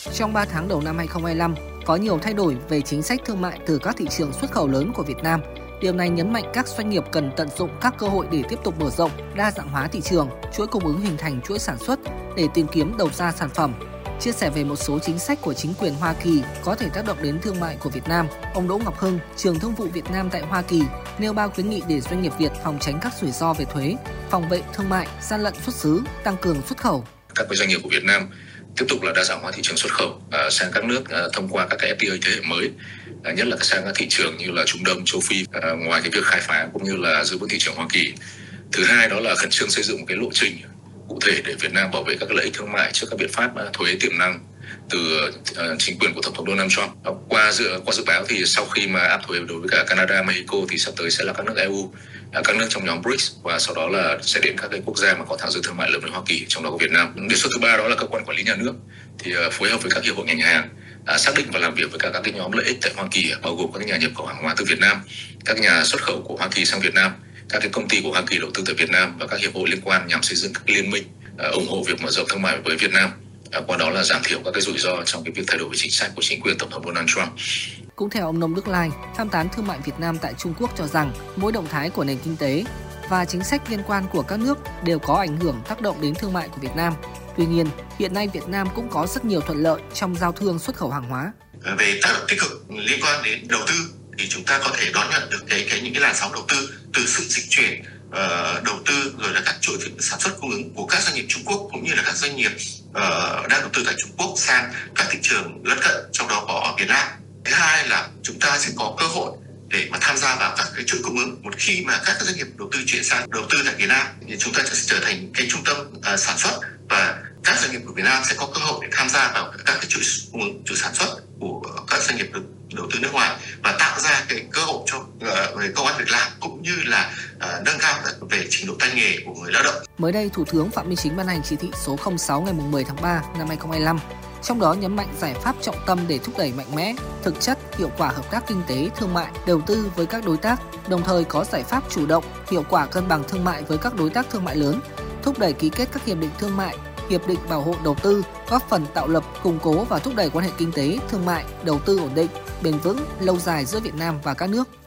Trong 3 tháng đầu năm 2025, có nhiều thay đổi về chính sách thương mại từ các thị trường xuất khẩu lớn của Việt Nam. Điều này nhấn mạnh các doanh nghiệp cần tận dụng các cơ hội để tiếp tục mở rộng, đa dạng hóa thị trường, chuỗi cung ứng hình thành chuỗi sản xuất để tìm kiếm đầu ra sản phẩm. Chia sẻ về một số chính sách của chính quyền Hoa Kỳ có thể tác động đến thương mại của Việt Nam, ông Đỗ Ngọc Hưng, Trưởng Thương vụ Việt Nam tại Hoa Kỳ, nêu 3 khuyến nghị để doanh nghiệp Việt phòng tránh các rủi ro về thuế, phòng vệ thương mại, gian lận xuất xứ, tăng cường xuất khẩu. Các doanh nghiệp của Việt Nam tiếp tục là đa dạng hóa thị trường xuất khẩu sang các nước thông qua các cái FTA thế hệ mới, nhất là sang các thị trường như là Trung Đông, châu Phi, ngoài cái việc khai phá cũng như là giữ vững thị trường Hoa Kỳ. Thứ hai đó là khẩn trương xây dựng một cái lộ trình cụ thể để Việt Nam bảo vệ các lợi ích thương mại trước các biện pháp thuế tiềm năng từ chính quyền của Tổng thống Donald Trump. Qua dự báo thì sau khi mà áp thuế đối với cả Canada, Mexico thì sắp tới sẽ là các nước EU, các nước trong nhóm BRICS và sau đó là sẽ đến các cái quốc gia mà có thặng dư thương mại lớn với Hoa Kỳ, trong đó có Việt Nam. Đề xuất thứ ba đó là cơ quan quản lý nhà nước thì phối hợp với các hiệp hội ngành hàng, xác định và làm việc với các cái nhóm lợi ích tại Hoa Kỳ, bao gồm các nhà nhập khẩu hàng hóa từ Việt Nam, các nhà xuất khẩu của Hoa Kỳ sang Việt Nam, các cái công ty của Hoa Kỳ đầu tư tại Việt Nam và các hiệp hội liên quan nhằm xây dựng các liên minh ủng hộ việc mở rộng thương mại với Việt Nam. Qua đó là giảm thiểu các cái rủi ro trong cái việc thay đổi về chính sách của chính quyền Tổng thống Donald Trump. Cũng theo ông Nông Đức Lai, tham tán thương mại Việt Nam tại Trung Quốc cho rằng mỗi động thái của nền kinh tế và chính sách liên quan của các nước đều có ảnh hưởng tác động đến thương mại của Việt Nam. Tuy nhiên, hiện nay Việt Nam cũng có rất nhiều thuận lợi trong giao thương xuất khẩu hàng hóa. Về tác động tích cực liên quan đến đầu tư thì chúng ta có thể đón nhận được những cái làn sóng đầu tư từ sự dịch chuyển đầu tư rồi là các chuỗi sản xuất cung ứng của các doanh nghiệp Trung Quốc cũng như là các doanh nghiệp đang đầu tư tại Trung Quốc sang các thị trường lân cận, trong đó có Việt Nam. Thứ hai là chúng ta sẽ có cơ hội để mà tham gia vào các cái chuỗi cung ứng. Một khi mà các doanh nghiệp đầu tư chuyển sang đầu tư tại Việt Nam thì chúng ta sẽ trở thành cái trung tâm sản xuất, và các doanh nghiệp của Việt Nam sẽ có cơ hội để tham gia vào các cái chuỗi cung ứng, chuỗi sản xuất của các doanh nghiệp đầu tư nước ngoài và tạo ra cái cơ hội cho về công ăn việc làm cũng như là nâng cao về trình độ tay nghề của người lao động. Mới đây, Thủ tướng Phạm Minh Chính ban hành chỉ thị số 06 ngày 10 tháng 3 năm 2025, trong đó nhấn mạnh giải pháp trọng tâm để thúc đẩy mạnh mẽ, thực chất, hiệu quả hợp tác kinh tế, thương mại, đầu tư với các đối tác, đồng thời có giải pháp chủ động, hiệu quả cân bằng thương mại với các đối tác thương mại lớn, thúc đẩy ký kết các hiệp định thương mại, hiệp định bảo hộ đầu tư, góp phần tạo lập, củng cố và thúc đẩy quan hệ kinh tế, thương mại, đầu tư ổn định, bền vững, lâu dài giữa Việt Nam và các nước.